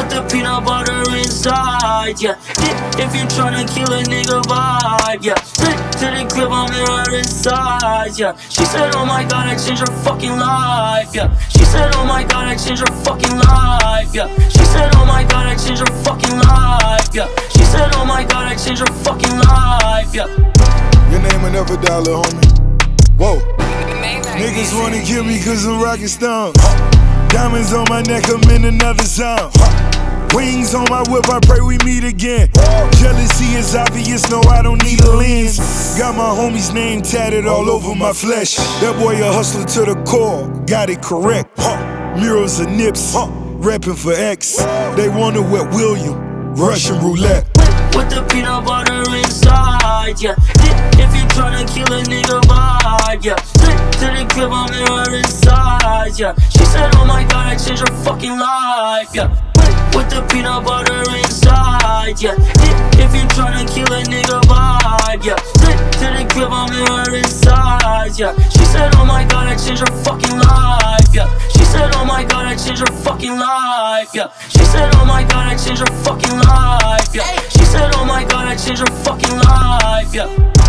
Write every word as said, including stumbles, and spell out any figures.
with the peanut butter inside, yeah. If you tryna kill a nigga vibe, yeah. To the crib, I'm in her inside, yeah. She said, oh my god, I changed her fucking life, yeah. She said, oh my god, I changed her fucking life, yeah. She said, oh my god, I changed her fucking life, yeah. She said, oh my god, I changed her fucking life, yeah. Your name another dollar, homie. Whoa. Niggas wanna kill me cause I'm rockin' stones. Diamonds on my neck, I'm in another zone. Wings on my whip, I pray we meet again. Jealousy is obvious, no, I don't need a lens. Got my homie's name tatted all over my flesh. That boy a hustler to the core, got it correct. Murals of nips, reppin' for X. They wanna wet William, Russian roulette. With the peanut butter inside, yeah. If you tryna kill a nigga vibe, yeah. To the crib, I'm in her inside, yeah. She said, oh my god, I changed her fucking life, yeah. With the peanut butter inside, yeah. If you tryna kill a nigga vibe, yeah. To the crib, I'm in her inside, yeah. She said, oh my god, I changed her fucking life, yeah. She said, oh my god, I changed her fucking life, yeah. She said, oh my god, I changed her fucking life, yeah. She said, oh my god, I changed her fucking life, yeah.